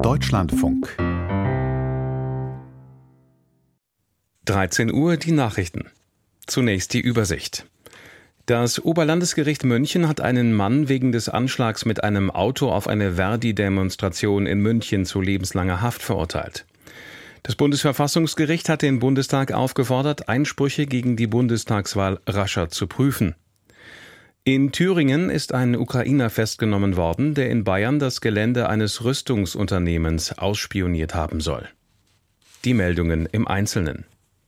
Deutschlandfunk. 13 Uhr die Nachrichten. Zunächst die Übersicht. Das Oberlandesgericht München hat einen Mann wegen des Anschlags mit einem Auto auf eine Verdi-Demonstration in München zu lebenslanger Haft verurteilt. Das Bundesverfassungsgericht hat den Bundestag aufgefordert, Einsprüche gegen die Bundestagswahl rascher zu prüfen. In Thüringen ist ein Ukrainer festgenommen worden, der in Bayern das Gelände eines Rüstungsunternehmens ausspioniert haben soll. Die Meldungen im Einzelnen.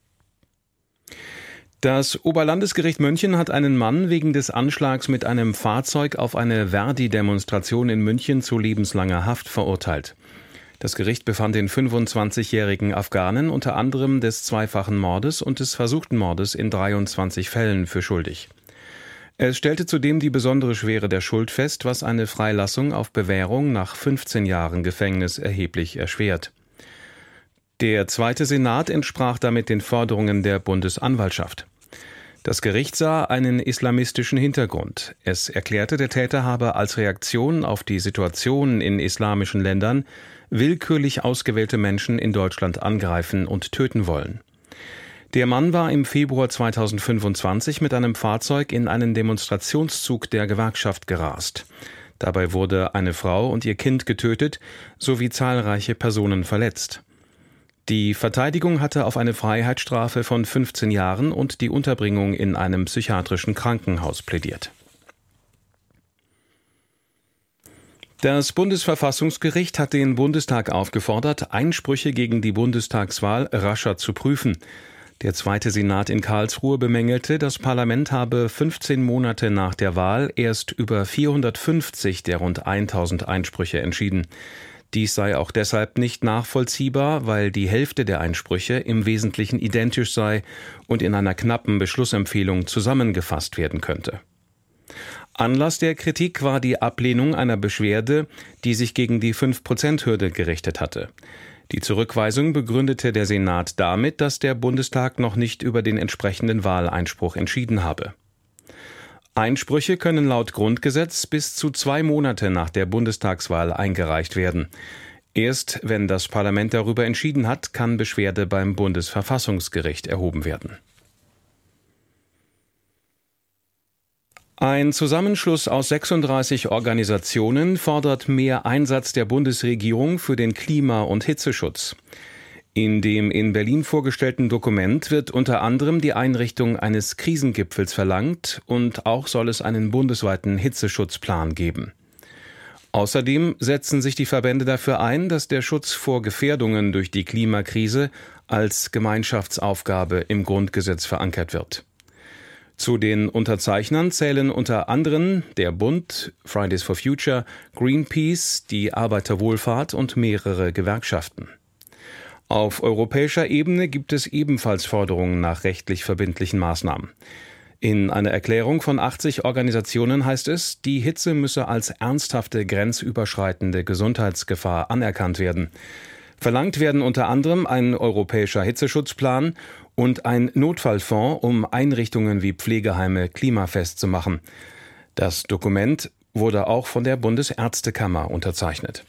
Das Oberlandesgericht München hat einen Mann wegen des Anschlags mit einem Fahrzeug auf eine Verdi-Demonstration in München zu lebenslanger Haft verurteilt. Das Gericht befand den 25-jährigen Afghanen unter anderem des zweifachen Mordes und des versuchten Mordes in 23 Fällen für schuldig. Es stellte zudem die besondere Schwere der Schuld fest, was eine Freilassung auf Bewährung nach 15 Jahren Gefängnis erheblich erschwert. Der Zweite Senat entsprach damit den Forderungen der Bundesanwaltschaft. Das Gericht sah einen islamistischen Hintergrund. Es erklärte, der Täter habe als Reaktion auf die Situation in islamischen Ländern willkürlich ausgewählte Menschen in Deutschland angreifen und töten wollen. Der Mann war im Februar 2025 mit einem Fahrzeug in einen Demonstrationszug der Gewerkschaft gerast. Dabei wurde eine Frau und ihr Kind getötet, sowie zahlreiche Personen verletzt. Die Verteidigung hatte auf eine Freiheitsstrafe von 15 Jahren und die Unterbringung in einem psychiatrischen Krankenhaus plädiert. Das Bundesverfassungsgericht hat den Bundestag aufgefordert, Einsprüche gegen die Bundestagswahl rascher zu prüfen. Der Zweite Senat in Karlsruhe bemängelte, das Parlament habe 15 Monate nach der Wahl erst über 450 der rund 1000 Einsprüche entschieden. Dies sei auch deshalb nicht nachvollziehbar, weil die Hälfte der Einsprüche im Wesentlichen identisch sei und in einer knappen Beschlussempfehlung zusammengefasst werden könnte. Anlass der Kritik war die Ablehnung einer Beschwerde, die sich gegen die 5%-Hürde gerichtet hatte. Die Zurückweisung begründete der Senat damit, dass der Bundestag noch nicht über den entsprechenden Wahleinspruch entschieden habe. Einsprüche können laut Grundgesetz bis zu 2 Monate nach der Bundestagswahl eingereicht werden. Erst wenn das Parlament darüber entschieden hat, kann Beschwerde beim Bundesverfassungsgericht erhoben werden. Ein Zusammenschluss aus 36 Organisationen fordert mehr Einsatz der Bundesregierung für den Klima- und Hitzeschutz. In dem in Berlin vorgestellten Dokument wird unter anderem die Einrichtung eines Krisengipfels verlangt und auch soll es einen bundesweiten Hitzeschutzplan geben. Außerdem setzen sich die Verbände dafür ein, dass der Schutz vor Gefährdungen durch die Klimakrise als Gemeinschaftsaufgabe im Grundgesetz verankert wird. Zu den Unterzeichnern zählen unter anderem der Bund, Fridays for Future, Greenpeace, die Arbeiterwohlfahrt und mehrere Gewerkschaften. Auf europäischer Ebene gibt es ebenfalls Forderungen nach rechtlich verbindlichen Maßnahmen. In einer Erklärung von 80 Organisationen heißt es, die Hitze müsse als ernsthafte grenzüberschreitende Gesundheitsgefahr anerkannt werden. Verlangt werden unter anderem ein europäischer Hitzeschutzplan und ein Notfallfonds, um Einrichtungen wie Pflegeheime klimafest zu machen. Das Dokument wurde auch von der Bundesärztekammer unterzeichnet.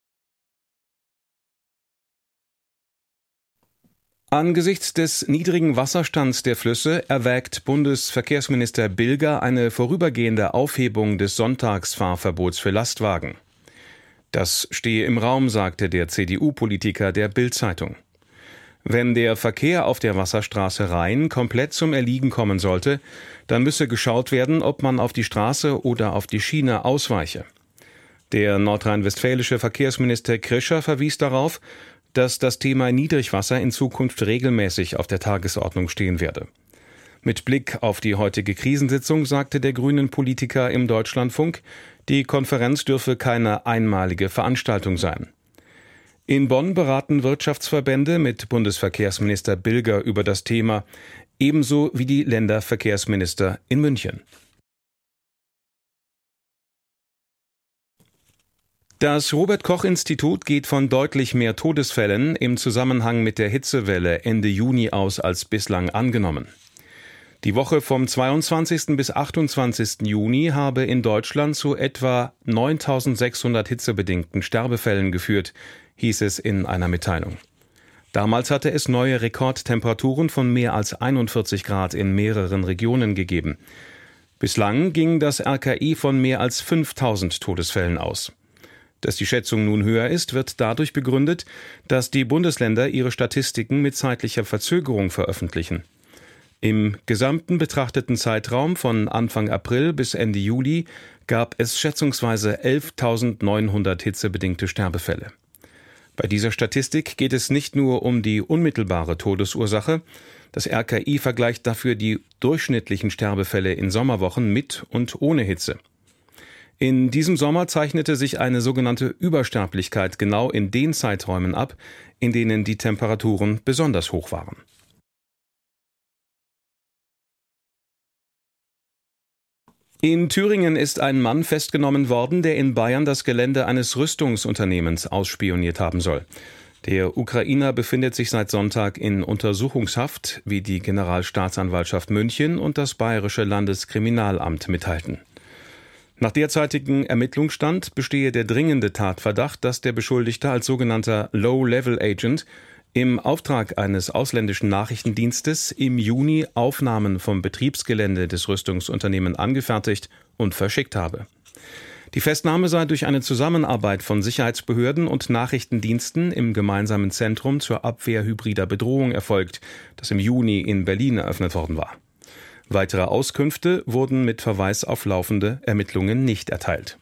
Angesichts des niedrigen Wasserstands der Flüsse erwägt Bundesverkehrsminister Bilger eine vorübergehende Aufhebung des Sonntagsfahrverbots für Lastwagen. Das stehe im Raum, sagte der CDU-Politiker der Bild-Zeitung. Wenn der Verkehr auf der Wasserstraße Rhein komplett zum Erliegen kommen sollte, dann müsse geschaut werden, ob man auf die Straße oder auf die Schiene ausweiche. Der nordrhein-westfälische Verkehrsminister Krischer verwies darauf, dass das Thema Niedrigwasser in Zukunft regelmäßig auf der Tagesordnung stehen werde. Mit Blick auf die heutige Krisensitzung sagte der Grünen-Politiker im Deutschlandfunk, die Konferenz dürfe keine einmalige Veranstaltung sein. In Bonn beraten Wirtschaftsverbände mit Bundesverkehrsminister Bilger über das Thema, ebenso wie die Länderverkehrsminister in München. Das Robert-Koch-Institut geht von deutlich mehr Todesfällen im Zusammenhang mit der Hitzewelle Ende Juni aus als bislang angenommen. Die Woche vom 22. bis 28. Juni habe in Deutschland zu etwa 9.600 hitzebedingten Sterbefällen geführt, hieß es in einer Mitteilung. Damals hatte es neue Rekordtemperaturen von mehr als 41 Grad in mehreren Regionen gegeben. Bislang ging das RKI von mehr als 5000 Todesfällen aus. Dass die Schätzung nun höher ist, wird dadurch begründet, dass die Bundesländer ihre Statistiken mit zeitlicher Verzögerung veröffentlichen. Im gesamten betrachteten Zeitraum von Anfang April bis Ende Juli gab es schätzungsweise 11.900 hitzebedingte Sterbefälle. Bei dieser Statistik geht es nicht nur um die unmittelbare Todesursache. Das RKI vergleicht dafür die durchschnittlichen Sterbefälle in Sommerwochen mit und ohne Hitze. In diesem Sommer zeichnete sich eine sogenannte Übersterblichkeit genau in den Zeiträumen ab, in denen die Temperaturen besonders hoch waren. In Thüringen ist ein Mann festgenommen worden, der in Bayern das Gelände eines Rüstungsunternehmens ausspioniert haben soll. Der Ukrainer befindet sich seit Sonntag in Untersuchungshaft, wie die Generalstaatsanwaltschaft München und das Bayerische Landeskriminalamt mitteilten. Nach derzeitigem Ermittlungsstand bestehe der dringende Tatverdacht, dass der Beschuldigte als sogenannter Low-Level-Agent im Auftrag eines ausländischen Nachrichtendienstes im Juni Aufnahmen vom Betriebsgelände des Rüstungsunternehmens angefertigt und verschickt habe. Die Festnahme sei durch eine Zusammenarbeit von Sicherheitsbehörden und Nachrichtendiensten im gemeinsamen Zentrum zur Abwehr hybrider Bedrohung erfolgt, das im Juni in Berlin eröffnet worden war. Weitere Auskünfte wurden mit Verweis auf laufende Ermittlungen nicht erteilt.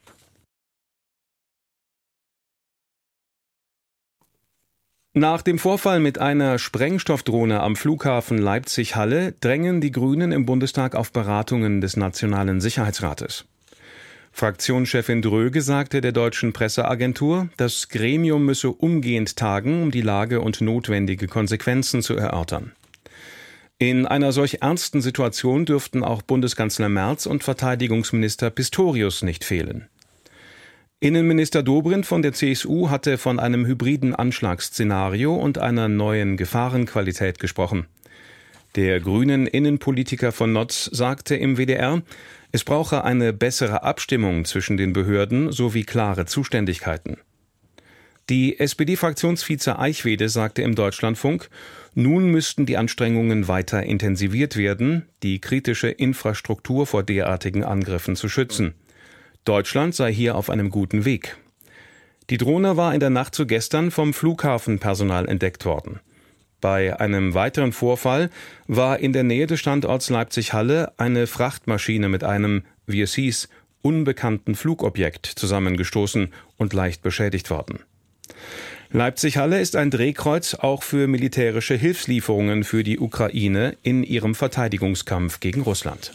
Nach dem Vorfall mit einer Sprengstoffdrohne am Flughafen Leipzig-Halle drängen die Grünen im Bundestag auf Beratungen des Nationalen Sicherheitsrates. Fraktionschefin Dröge sagte der deutschen Presseagentur, das Gremium müsse umgehend tagen, um die Lage und notwendige Konsequenzen zu erörtern. In einer solch ernsten Situation dürften auch Bundeskanzler Merz und Verteidigungsminister Pistorius nicht fehlen. Innenminister Dobrindt von der CSU hatte von einem hybriden Anschlagsszenario und einer neuen Gefahrenqualität gesprochen. Der grünen Innenpolitiker von Notz sagte im WDR, es brauche eine bessere Abstimmung zwischen den Behörden sowie klare Zuständigkeiten. Die SPD-Fraktionsvize Eichwede sagte im Deutschlandfunk, nun müssten die Anstrengungen weiter intensiviert werden, die kritische Infrastruktur vor derartigen Angriffen zu schützen. Deutschland sei hier auf einem guten Weg. Die Drohne war in der Nacht zu gestern vom Flughafenpersonal entdeckt worden. Bei einem weiteren Vorfall war in der Nähe des Standorts Leipzig-Halle eine Frachtmaschine mit einem, wie es hieß, unbekannten Flugobjekt zusammengestoßen und leicht beschädigt worden. Leipzig-Halle ist ein Drehkreuz auch für militärische Hilfslieferungen für die Ukraine in ihrem Verteidigungskampf gegen Russland.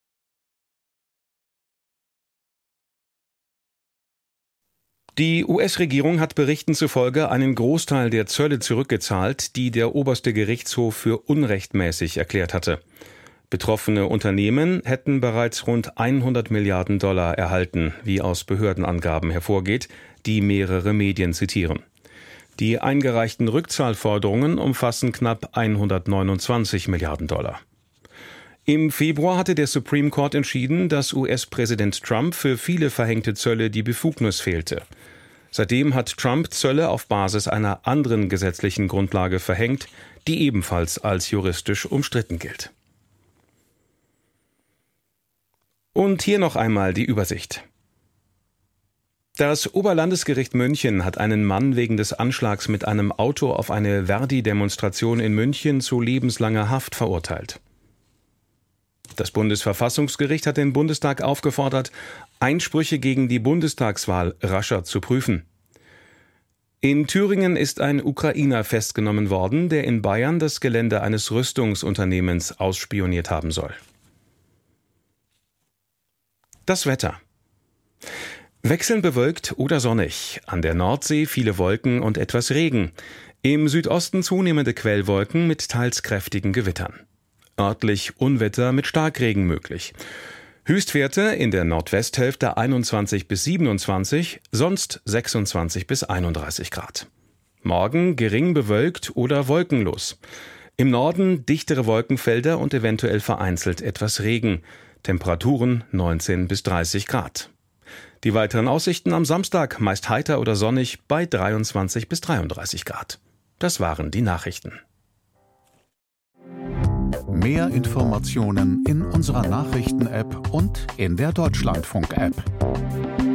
Die US-Regierung hat Berichten zufolge einen Großteil der Zölle zurückgezahlt, die der oberste Gerichtshof für unrechtmäßig erklärt hatte. Betroffene Unternehmen hätten bereits rund 100 Milliarden Dollar erhalten, wie aus Behördenangaben hervorgeht, die mehrere Medien zitieren. Die eingereichten Rückzahlforderungen umfassen knapp 129 Milliarden Dollar. Im Februar hatte der Supreme Court entschieden, dass US-Präsident Trump für viele verhängte Zölle die Befugnis fehlte. Seitdem hat Trump Zölle auf Basis einer anderen gesetzlichen Grundlage verhängt, die ebenfalls als juristisch umstritten gilt. Und hier noch einmal die Übersicht. Das Oberlandesgericht München hat einen Mann wegen des Anschlags mit einem Auto auf eine Verdi-Demonstration in München zu lebenslanger Haft verurteilt. Das Bundesverfassungsgericht hat den Bundestag aufgefordert, Einsprüche gegen die Bundestagswahl rascher zu prüfen. In Thüringen ist ein Ukrainer festgenommen worden, der in Bayern das Gelände eines Rüstungsunternehmens ausspioniert haben soll. Das Wetter. Wechselnd bewölkt oder sonnig. An der Nordsee viele Wolken und etwas Regen. Im Südosten zunehmende Quellwolken mit teils kräftigen Gewittern. Örtlich Unwetter mit Starkregen möglich. Höchstwerte in der Nordwesthälfte 21 bis 27, sonst 26 bis 31 Grad. Morgen gering bewölkt oder wolkenlos. Im Norden dichtere Wolkenfelder und eventuell vereinzelt etwas Regen. Temperaturen 19 bis 30 Grad. Die weiteren Aussichten am Samstag meist heiter oder sonnig bei 23 bis 33 Grad. Das waren die Nachrichten. Mehr Informationen in unserer Nachrichten-App und in der Deutschlandfunk-App.